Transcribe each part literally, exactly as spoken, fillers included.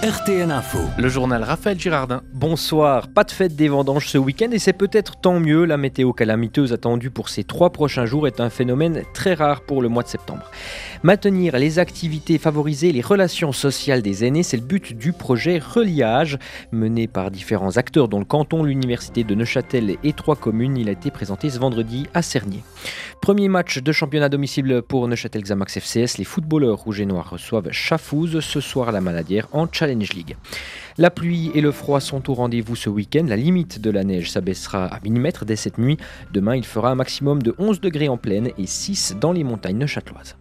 R T N Info. Le journal Raphaël Girardin. Bonsoir, pas de fête des vendanges ce week-end et c'est peut-être tant mieux. La météo calamiteuse attendue pour ces trois prochains jours est un phénomène très rare pour le mois de septembre. Maintenir les activités, favoriser les relations sociales des aînés, c'est le but du projet Reliage. Mené par différents acteurs dont le canton, l'université de Neuchâtel et trois communes, il a été présenté ce vendredi à Cernier. Premier match de championnat à domicile pour Neuchâtel Xamax F C S. Les footballeurs rouges et noirs reçoivent Chafouz ce soir à la Maladière en Challenge League. La pluie et le froid sont au rendez-vous ce week-end. La limite de la neige s'abaissera à millimètres dès cette nuit. Demain, il fera un maximum de onze degrés en plaine et six dans les montagnes neuchâteloises.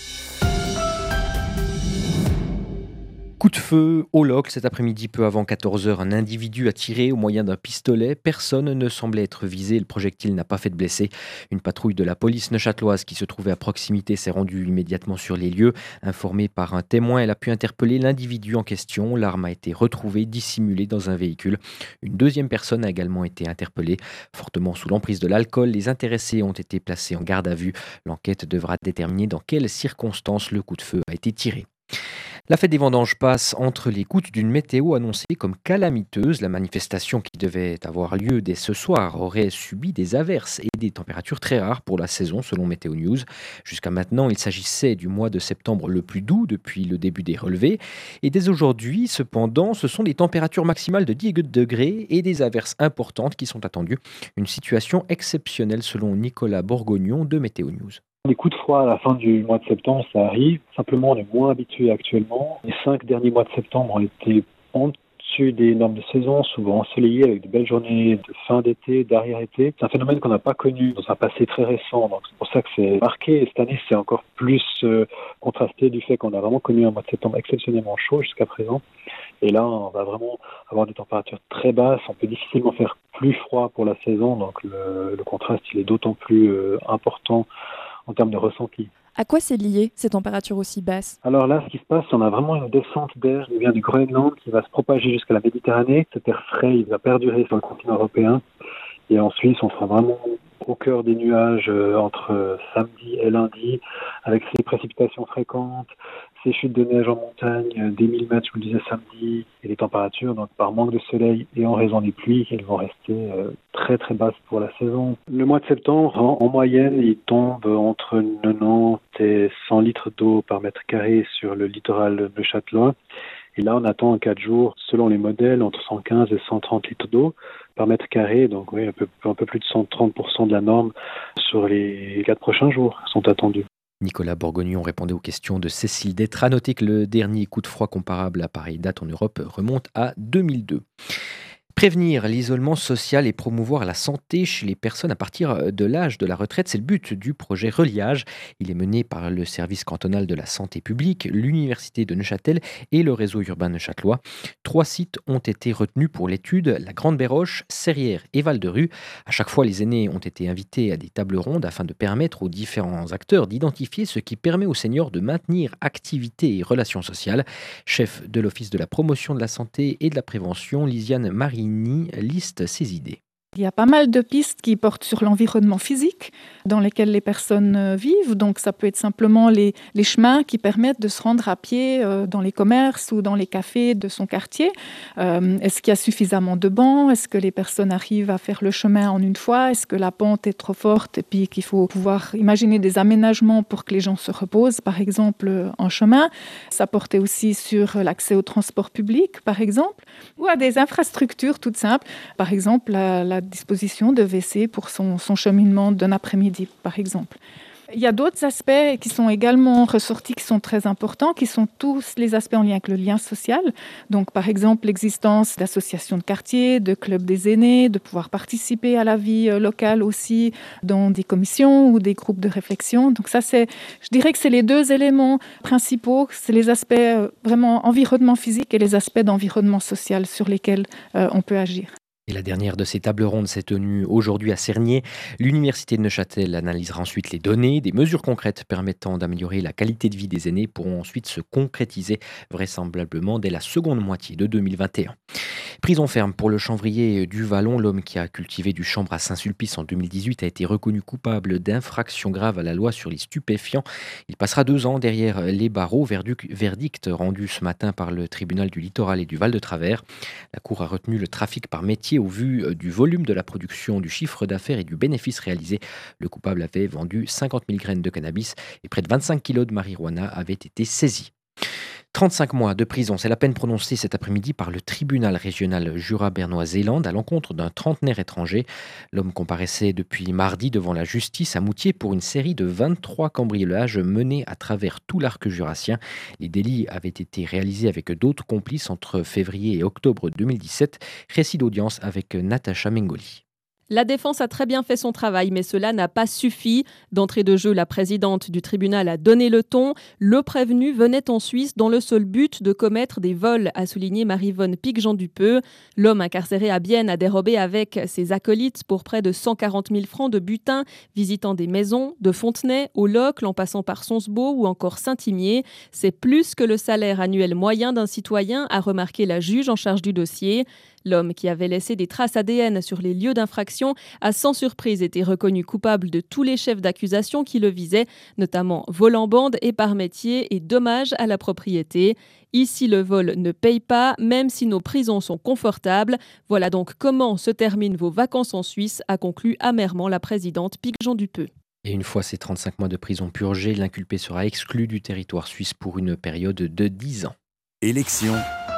Coup de feu au Locle cet après-midi, peu avant quatorze heures. Un individu a tiré au moyen d'un pistolet. Personne ne semblait être visé. Le projectile n'a pas fait de blessés. Une patrouille de la police neuchâteloise qui se trouvait à proximité s'est rendue immédiatement sur les lieux. Informée par un témoin, elle a pu interpeller l'individu en question. L'arme a été retrouvée dissimulée dans un véhicule. Une deuxième personne a également été interpellée. Fortement sous l'emprise de l'alcool, les intéressés ont été placés en garde à vue. L'enquête devra déterminer dans quelles circonstances le coup de feu a été tiré. La fête des vendanges passe entre les gouttes d'une météo annoncée comme calamiteuse. La manifestation qui devait avoir lieu dès ce soir aurait subi des averses et des températures très rares pour la saison selon Météo News. Jusqu'à maintenant, il s'agissait du mois de septembre le plus doux depuis le début des relevés. Et dès aujourd'hui, cependant, ce sont des températures maximales de dix degrés et des averses importantes qui sont attendues. Une situation exceptionnelle selon Nicolas Bourgognon de Météo News. Les coups de froid à la fin du mois de septembre, ça arrive. Simplement, on est moins habitué actuellement. Les cinq derniers mois de septembre ont été en dessus des normes de saison, souvent ensoleillés avec de belles journées de fin d'été, d'arrière-été. C'est un phénomène qu'on n'a pas connu dans un passé très récent. Donc c'est pour ça que c'est marqué. Et cette année, c'est encore plus euh, contrasté du fait qu'on a vraiment connu un mois de septembre exceptionnellement chaud jusqu'à présent. Et là, on va vraiment avoir des températures très basses. On peut difficilement faire plus froid pour la saison. Donc le, le contraste, il est d'autant plus euh, important en termes de ressenti. À quoi c'est lié, ces températures aussi basses ? Alors là, ce qui se passe, on a vraiment une descente d'air qui vient du Groenland, qui va se propager jusqu'à la Méditerranée. Cet air frais, il va perdurer sur le continent européen. Et en Suisse, on sera vraiment au cœur des nuages euh, entre euh, samedi et lundi, avec ces précipitations fréquentes, ces chutes de neige en montagne, euh, des millimètres, je vous le disais, samedi, et les températures, donc par manque de soleil et en raison des pluies, elles vont rester euh, très très basses pour la saison. Le mois de septembre, en, en moyenne, il tombe entre quatre-vingt-dix et cent litres d'eau par mètre carré sur le littoral neuchâtelois. Et là, on attend en quatre jours, selon les modèles, entre cent quinze et cent trente litres d'eau par mètre carré. Donc oui, un peu, un peu plus de cent trente pour cent de la norme sur les quatre prochains jours sont attendus. Nicolas Bourgognon répondait aux questions de Cécile Détra. Notez que le dernier coup de froid comparable à pareille date en Europe remonte à deux mille deux. Prévenir l'isolement social et promouvoir la santé chez les personnes à partir de l'âge de la retraite, c'est le but du projet Reliage. Il est mené par le service cantonal de la santé publique, l'université de Neuchâtel et le réseau urbain neuchâtelois. Trois sites ont été retenus pour l'étude, la Grande Béroche, Serrières et Val-de-Rue. À chaque fois, les aînés ont été invités à des tables rondes afin de permettre aux différents acteurs d'identifier ce qui permet aux seniors de maintenir activité et relations sociales. Chef de l'Office de la promotion de la santé et de la prévention, Lisiane Marini liste ses idées. Il y a pas mal de pistes qui portent sur l'environnement physique dans lesquels les personnes vivent. Donc, ça peut être simplement les, les chemins qui permettent de se rendre à pied euh, dans les commerces ou dans les cafés de son quartier. Euh, est-ce qu'il y a suffisamment de bancs ? Est-ce que les personnes arrivent à faire le chemin en une fois ? Est-ce que la pente est trop forte et puis qu'il faut pouvoir imaginer des aménagements pour que les gens se reposent, par exemple, en chemin ? Ça portait aussi sur l'accès au transport public, par exemple, ou à des infrastructures toutes simples. Par exemple, la, la disposition de W C pour son, son cheminement d'un après-midi, par exemple. Il y a d'autres aspects qui sont également ressortis, qui sont très importants, qui sont tous les aspects en lien avec le lien social. Donc, par exemple, l'existence d'associations de quartier, de clubs des aînés, de pouvoir participer à la vie locale aussi dans des commissions ou des groupes de réflexion. Donc ça, c'est, je dirais que c'est les deux éléments principaux. C'est les aspects vraiment environnement physique et les aspects d'environnement social sur lesquels euh, on peut agir. Et la dernière de ces tables rondes s'est tenue aujourd'hui à Cernier. L'université de Neuchâtel analysera ensuite les données. Des mesures concrètes permettant d'améliorer la qualité de vie des aînés pourront ensuite se concrétiser vraisemblablement dès la seconde moitié de deux mille vingt et un. Prison ferme pour le chanvrier du Vallon. L'homme qui a cultivé du chanvre à Saint-Sulpice en deux mille dix-huit a été reconnu coupable d'infraction grave à la loi sur les stupéfiants. Il passera deux ans derrière les barreaux. Verdict rendu ce matin par le tribunal du Littoral et du Val-de-Travers. La Cour a retenu le trafic par métier au vu du volume de la production, du chiffre d'affaires et du bénéfice réalisé. Le coupable avait vendu cinquante mille graines de cannabis et près de vingt-cinq kilos de marijuana avaient été saisis. trente-cinq mois de prison, c'est la peine prononcée cet après-midi par le tribunal régional Jura-Bernois-Zélande à l'encontre d'un trentenaire étranger. L'homme comparaissait depuis mardi devant la justice à Moutier pour une série de vingt-trois cambriolages menés à travers tout l'arc jurassien. Les délits avaient été réalisés avec d'autres complices entre février et octobre deux mille dix-sept. Récit d'audience avec Natacha Mengoli. La défense a très bien fait son travail, mais cela n'a pas suffi. D'entrée de jeu, la présidente du tribunal a donné le ton. Le prévenu venait en Suisse dans le seul but de commettre des vols, a souligné Marie-Vonne Pic-Jean-Dupeux. L'homme incarcéré à Bienne a dérobé avec ses acolytes pour près de cent quarante mille francs de butin, visitant des maisons de Fontenay, au Locle, en passant par Sonsbeau ou encore Saint-Imier. C'est plus que le salaire annuel moyen d'un citoyen, a remarqué la juge en charge du dossier. L'homme qui avait laissé des traces A D N sur les lieux d'infraction a sans surprise été reconnu coupable de tous les chefs d'accusation qui le visaient, notamment vol en bande et par métier et dommages à la propriété. Ici, le vol ne paye pas, même si nos prisons sont confortables. Voilà donc comment se terminent vos vacances en Suisse, a conclu amèrement la présidente Pic-Jean-Dupeux. Et une fois ces trente-cinq mois de prison purgés, l'inculpé sera exclu du territoire suisse pour une période de dix ans. Élection.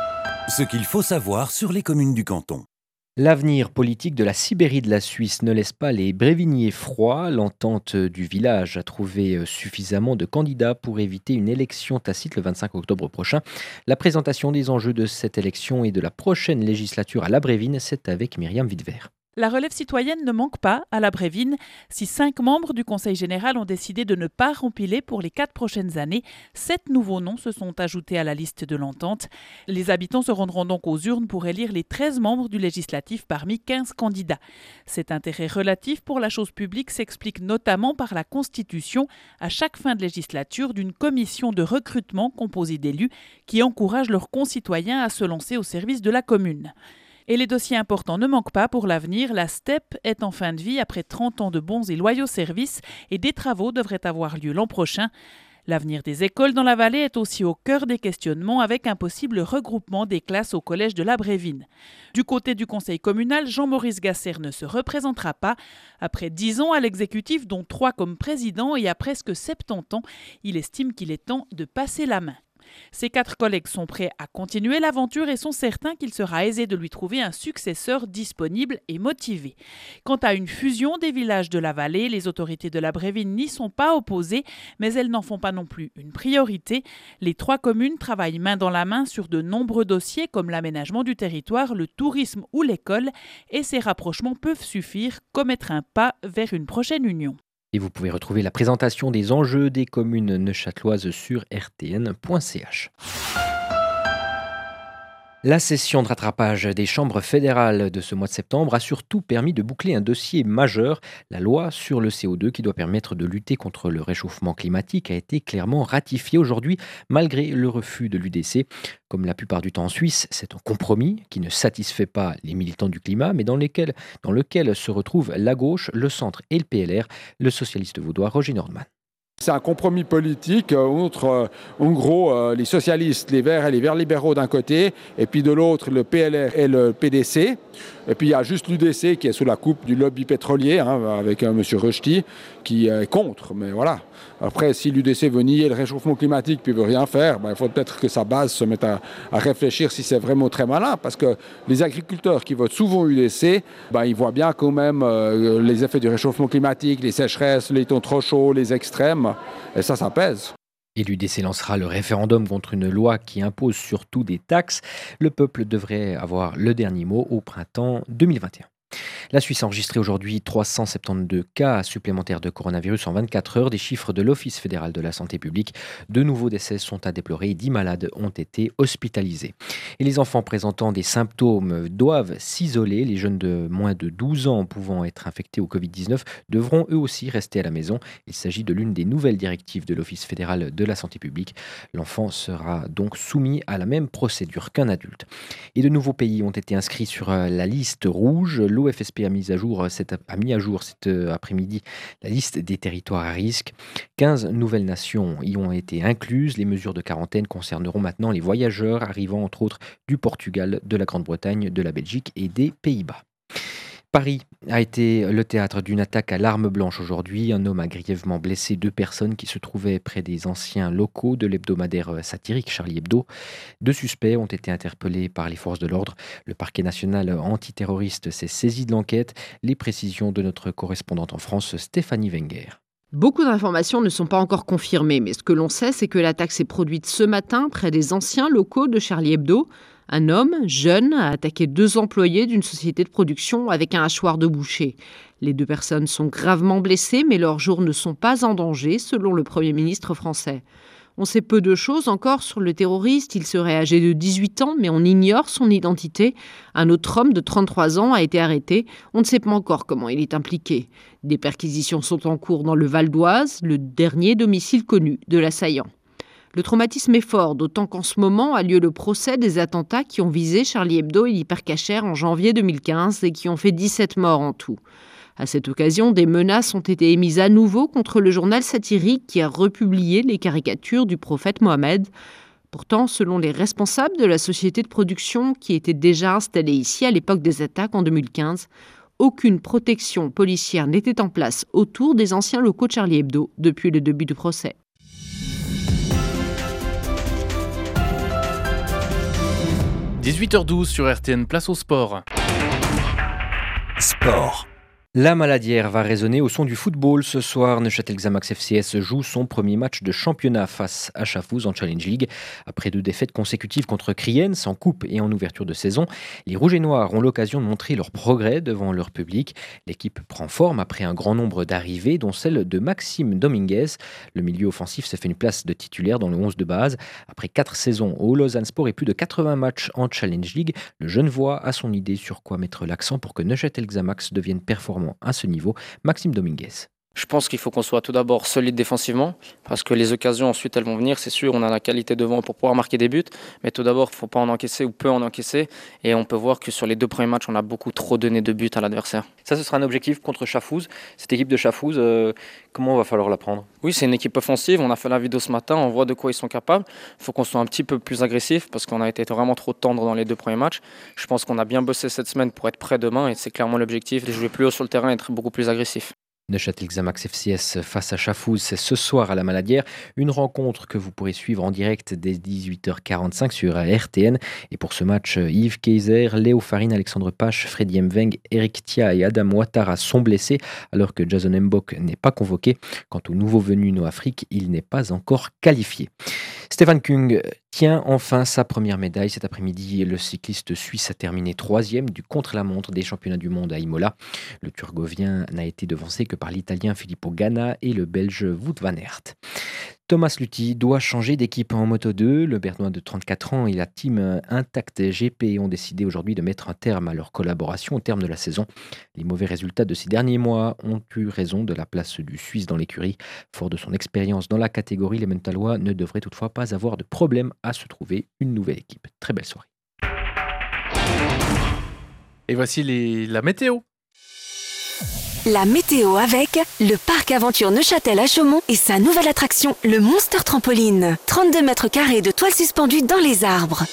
Ce qu'il faut savoir sur les communes du canton. L'avenir politique de la Sibérie de la Suisse ne laisse pas les bréviniers froids. L'entente du village a trouvé suffisamment de candidats pour éviter une élection tacite le vingt-cinq octobre prochain. La présentation des enjeux de cette élection et de la prochaine législature à La Brévine, c'est avec Myriam Widver. La relève citoyenne ne manque pas à La Brévine. Si cinq membres du Conseil général ont décidé de ne pas rempiler pour les quatre prochaines années, sept nouveaux noms se sont ajoutés à la liste de l'entente. Les habitants se rendront donc aux urnes pour élire les treize membres du législatif parmi quinze candidats. Cet intérêt relatif pour la chose publique s'explique notamment par la constitution, à chaque fin de législature, d'une commission de recrutement composée d'élus qui encouragent leurs concitoyens à se lancer au service de la commune. Et les dossiers importants ne manquent pas pour l'avenir. La S T E P est en fin de vie après trente ans de bons et loyaux services et des travaux devraient avoir lieu l'an prochain. L'avenir des écoles dans la vallée est aussi au cœur des questionnements avec un possible regroupement des classes au collège de La Brévine. Du côté du conseil communal, Jean-Maurice Gasser ne se représentera pas. Après dix ans à l'exécutif, dont trois comme président et à presque soixante-dix ans, il estime qu'il est temps de passer la main. Ses quatre collègues sont prêts à continuer l'aventure et sont certains qu'il sera aisé de lui trouver un successeur disponible et motivé. Quant à une fusion des villages de la vallée, les autorités de La Brévine n'y sont pas opposées, mais elles n'en font pas non plus une priorité. Les trois communes travaillent main dans la main sur de nombreux dossiers comme l'aménagement du territoire, le tourisme ou l'école, et ces rapprochements peuvent suffire comme être un pas vers une prochaine union. Et vous pouvez retrouver la présentation des enjeux des communes neuchâteloises sur r t n point c h. La session de rattrapage des chambres fédérales de ce mois de septembre a surtout permis de boucler un dossier majeur. La loi sur le C O deux qui doit permettre de lutter contre le réchauffement climatique a été clairement ratifiée aujourd'hui malgré le refus de l'U D C. Comme la plupart du temps en Suisse, c'est un compromis qui ne satisfait pas les militants du climat, mais dans, lesquels, dans lequel se retrouvent la gauche, le centre et le P L R, le socialiste vaudois Roger Nordman. C'est un compromis politique entre, en gros, les socialistes, les Verts et les Verts libéraux d'un côté, et puis de l'autre, le P L R et le P D C. Et puis il y a juste l'U D C qui est sous la coupe du lobby pétrolier, hein, avec M. Rushdie, qui est contre. Mais voilà. Après, si l'U D C veut nier le réchauffement climatique puis veut rien faire, ben, il faut peut-être que sa base se mette à, à réfléchir si c'est vraiment très malin. Parce que les agriculteurs qui votent souvent U D C, ben, ils voient bien quand même euh, les effets du réchauffement climatique, les sécheresses, les temps trop chauds, les extrêmes. Et ça, ça pèse. Et l'U D C lancera le référendum contre une loi qui impose surtout des taxes. Le peuple devrait avoir le dernier mot au printemps deux mille vingt et un. La Suisse a enregistré aujourd'hui trois cent soixante-douze cas supplémentaires de coronavirus en vingt-quatre heures, des chiffres de l'Office fédéral de la santé publique. De nouveaux décès sont à déplorer et dix malades ont été hospitalisés. Et les enfants présentant des symptômes doivent s'isoler. Les jeunes de moins de douze ans pouvant être infectés au covid dix-neuf devront eux aussi rester à la maison. Il s'agit de l'une des nouvelles directives de l'Office fédéral de la santé publique. L'enfant sera donc soumis à la même procédure qu'un adulte. Et de nouveaux pays ont été inscrits sur la liste rouge. L'O F S P a mis à jour cet, a mis à jour cet après-midi la liste des territoires à risque. quinze nouvelles nations y ont été incluses. Les mesures de quarantaine concerneront maintenant les voyageurs arrivant entre autres du Portugal, de la Grande-Bretagne, de la Belgique et des Pays-Bas. Paris a été le théâtre d'une attaque à l'arme blanche aujourd'hui. Un homme a grièvement blessé deux personnes qui se trouvaient près des anciens locaux de l'hebdomadaire satirique Charlie Hebdo. Deux suspects ont été interpellés par les forces de l'ordre. Le parquet national antiterroriste s'est saisi de l'enquête. Les précisions de notre correspondante en France, Stéphanie Wenger. Beaucoup d'informations ne sont pas encore confirmées, mais ce que l'on sait, c'est que l'attaque s'est produite ce matin près des anciens locaux de Charlie Hebdo. Un homme, jeune, a attaqué deux employés d'une société de production avec un hachoir de boucher. Les deux personnes sont gravement blessées, mais leurs jours ne sont pas en danger, selon le Premier ministre français. On sait peu de choses encore sur le terroriste. Il serait âgé de dix-huit ans, mais on ignore son identité. Un autre homme de trente-trois ans a été arrêté. On ne sait pas encore comment il est impliqué. Des perquisitions sont en cours dans le Val d'Oise, le dernier domicile connu de l'assaillant. Le traumatisme est fort, d'autant qu'en ce moment a lieu le procès des attentats qui ont visé Charlie Hebdo et l'Hypercacher en janvier deux mille quinze et qui ont fait dix-sept morts en tout. À cette occasion, des menaces ont été émises à nouveau contre le journal satirique qui a republié les caricatures du prophète Mohammed. Pourtant, selon les responsables de la société de production qui était déjà installée ici à l'époque des attaques en deux mille quinze, aucune protection policière n'était en place autour des anciens locaux de Charlie Hebdo depuis le début du procès. dix-huit heures douze sur R T N, place au sport. Sport. La Maladière va résonner au son du football. Ce soir, Neuchâtel Xamax F C S joue son premier match de championnat face à Schaffhouse en Challenge League. Après deux défaites consécutives contre Kriens en coupe et en ouverture de saison, les Rouges et Noirs ont l'occasion de montrer leur progrès devant leur public. L'équipe prend forme après un grand nombre d'arrivées, dont celle de Maxime Dominguez. Le milieu offensif se fait une place de titulaire dans le onze de base. Après quatre saisons au Lausanne Sport et plus de quatre-vingts matchs en Challenge League, le Genevois a son idée sur quoi mettre l'accent pour que Neuchâtel Xamax devienne performant à ce niveau. Maxime Dominguez. Je pense qu'il faut qu'on soit tout d'abord solide défensivement, parce que les occasions ensuite elles vont venir, c'est sûr, on a la qualité devant pour pouvoir marquer des buts, mais tout d'abord il ne faut pas en encaisser ou peu en encaisser, et on peut voir que sur les deux premiers matchs on a beaucoup trop donné de buts à l'adversaire. Ça, ce sera un objectif contre Schaffhouse. Cette équipe de Schaffhouse, euh, comment va falloir la prendre ? Oui, c'est une équipe offensive, on a fait la vidéo ce matin, on voit de quoi ils sont capables. Il faut qu'on soit un petit peu plus agressif, parce qu'on a été vraiment trop tendre dans les deux premiers matchs. Je pense qu'on a bien bossé cette semaine pour être prêt demain, et c'est clairement l'objectif, de jouer plus haut sur le terrain et être beaucoup plus agressif. Neuchâtel Xamax F C S face à Schaffhouse, c'est ce soir à la Maladière. Une rencontre que vous pourrez suivre en direct dès dix-huit heures quarante-cinq sur R T N. Et pour ce match, Yves Kayser, Léo Farine, Alexandre Pache, Freddy Mveng, Eric Tia et Adam Ouattara sont blessés, alors que Jason Mbok n'est pas convoqué. Quant au nouveau venu No-Afrique, il n'est pas encore qualifié. Stefan Kung tient enfin sa première médaille. Cet après-midi, le cycliste suisse a terminé troisième du contre-la-montre des championnats du monde à Imola. Le Turgovien n'a été devancé que par l'Italien Filippo Ganna et le Belge Wout van Aert. Thomas Luthi doit changer d'équipe en Moto deux. Le Bernois de trente-quatre ans et la team Intact G P ont décidé aujourd'hui de mettre un terme à leur collaboration au terme de la saison. Les mauvais résultats de ces derniers mois ont eu raison de la place du Suisse dans l'écurie. Fort de son expérience dans la catégorie, les Mentalois ne devraient toutefois pas avoir de problème à se trouver une nouvelle équipe. Très belle soirée. Et voici les, la météo. La météo avec le parc aventure Neuchâtel à Chaumont et sa nouvelle attraction, le Monster Trampoline. trente-deux mètres carrés de toile suspendue dans les arbres.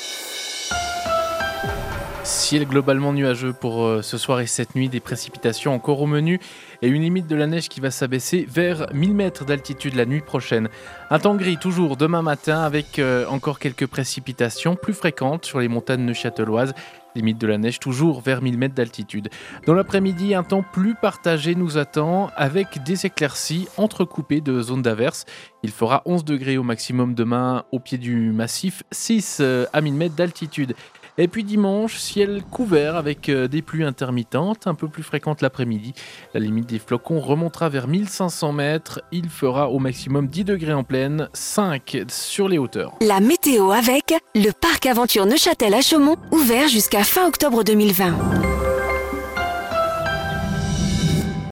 Ciel globalement nuageux pour euh, ce soir et cette nuit, des précipitations encore au menu et une limite de la neige qui va s'abaisser vers mille mètres d'altitude la nuit prochaine. Un temps gris toujours demain matin avec euh, encore quelques précipitations plus fréquentes sur les montagnes neuchâteloises. Limite de la neige toujours vers mille mètres d'altitude. Dans l'après-midi, un temps plus partagé nous attend avec des éclaircies entrecoupées de zones d'averse. Il fera onze degrés au maximum demain au pied du massif, six à mille mètres d'altitude. Et puis dimanche, ciel couvert avec des pluies intermittentes, un peu plus fréquentes l'après-midi. La limite des flocons remontera vers mille cinq cents mètres. Il fera au maximum dix degrés en plaine, cinq sur les hauteurs. La météo avec le parc aventure Neuchâtel à Chaumont, ouvert jusqu'à fin octobre deux mille vingt.